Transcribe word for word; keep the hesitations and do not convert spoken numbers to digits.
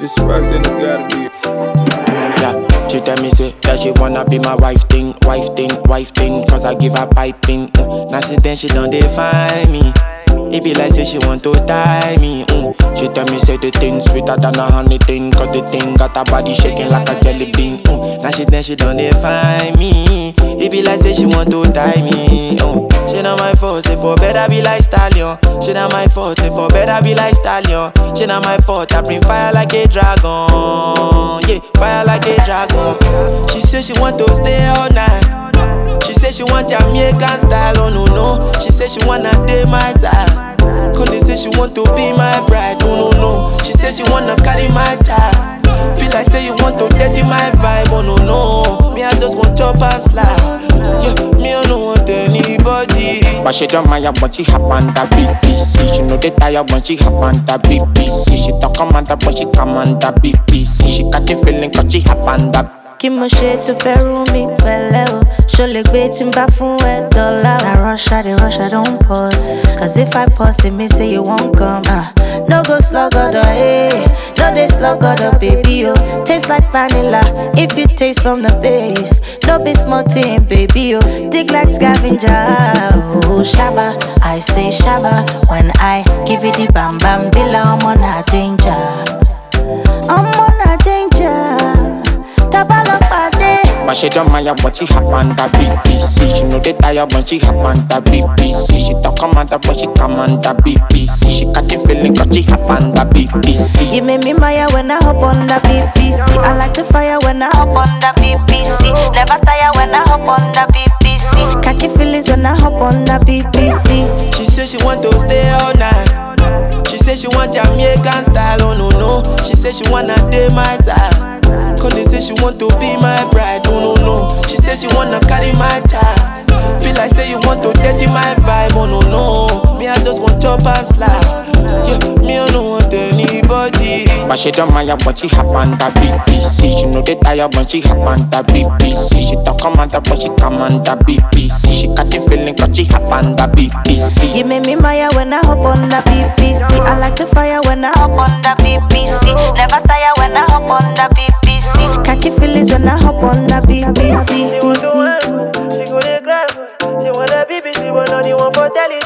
sparks, then it's gotta be. Yeah, she tell me say that she wanna be my wife thing, wife thing, wife thing. Cause I give her piping. Mm. Now since then she don't define me. It be like say she want to tie me. Mm. She tell me say the thing sweeter than a honey thing. Cause the thing got her body shaking like a jelly bean. Mm. Now she then she don't define me. It be like say she want to tie me. Mm. She not my fault, say for better be like stallion. She not my fault, say for better be like stallion. She not my fault, I bring fire like a dragon. Yeah, fire like a dragon. She say she want to stay all night. She say she want Jamaican style, oh no no. She say she wanna date my side. Cause say she want to be my bride, oh no no. She say she wanna carry my child. Feel like say you want to dirty my vibe, oh no no. Me I just want chop and slide. Yeah, me I don't want anybody. But she don't mind when she hop on the B B C. She know they tired when she hop on the B B C. She talk commander but she command the B B C. She got the feeling cause she hop on the. Kí mo ṣe tó fẹ́ rú mi pẹ̀lẹ́ o. Ṣo lè gbé tí n bá fún ẹ dọ́là o. Na rush I dey rush I don't pause. Cause if I pause it mean say you won't come. Uh. No go slug other, eh. No dey slug other, baby o. Oh. Taste like vanilla if you taste from the base. No be small thing, baby o. Oh. Dig like scavenger. Oh, Shabba, I say Shabba. When I give you the bam bam bila, I'm on a danger. I'm on a danger. But she don't mind when she hop on the B B C. She know they tired when she hop on the B B C. She talk commander but she command the B B C. She got the feeling cause she hop on the B B C. You make me maya when I hop on the B B C. I like the fire when I hop on the B B C. Never tire when I hop on the B B C. Catchy feelings when I hop on the B B C. She say she want to stay all night. She say she want Jamaican style, oh no no. She say she wanna date my side. Cause they say she want to be my bride, oh no no. She say she wanna carry my child. Feel like say you want to dirty my vibe, oh no no. Me I just want chop and slide. Yeah, me I don't want anybody. But she don't mind when she hop on the B B C. She know they tired when she hop on the B B C. She talk commander but she command the B B C. She got the feeling cause she hop on the B B C. You make me maya when I hop on the B B C. I like the fire when I hop on the B B C. Never tire when I hop on the B B C. Catchy feelings when I hop on the B B C. She want to work, she go to class, she want a B B C, but not the one for telling.